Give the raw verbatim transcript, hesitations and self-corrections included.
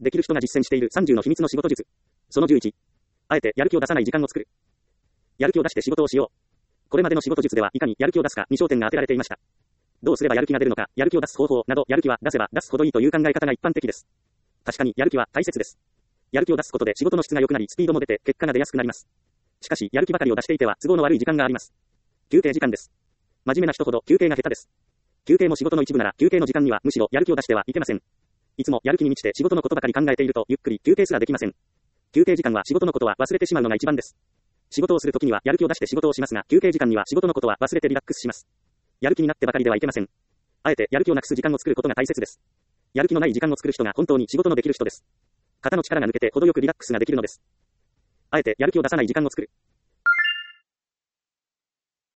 できる人が実践しているさんじゅうの秘密の仕事術。そのじゅういち。あえてやる気を出さない時間を作る。やる気を出して仕事をしよう。これまでの仕事術ではいかにやる気を出すかに焦点が当てられていました。どうすればやる気が出るのか、やる気を出す方法など、やる気は出せば出すほどいいという考え方が一般的です。確かにやる気は大切です。やる気を出すことで仕事の質が良くなり、スピードも出て結果が出やすくなります。しかし、やる気ばかりを出していては都合の悪い時間があります。休憩時間です。真面目な人ほど休憩が下手です。休憩も仕事の一部なら休憩の時間にはむしろやる気を出してはいけません。いつもやる気に満ちて仕事のことばかり考えているとゆっくり休憩すらできません。休憩時間は仕事のことは忘れてしまうのが一番です。仕事をするときにはやる気を出して仕事をしますが、休憩時間には仕事のことは忘れてリラックスします。やる気になってばかりではいけません。あえてやる気をなくす時間を作ることが大切です。やる気のない時間を作る人が本当に仕事のできる人です。肩の力が抜けて程よくリラックスができるのです。あえてやる気を出さない時間を作る。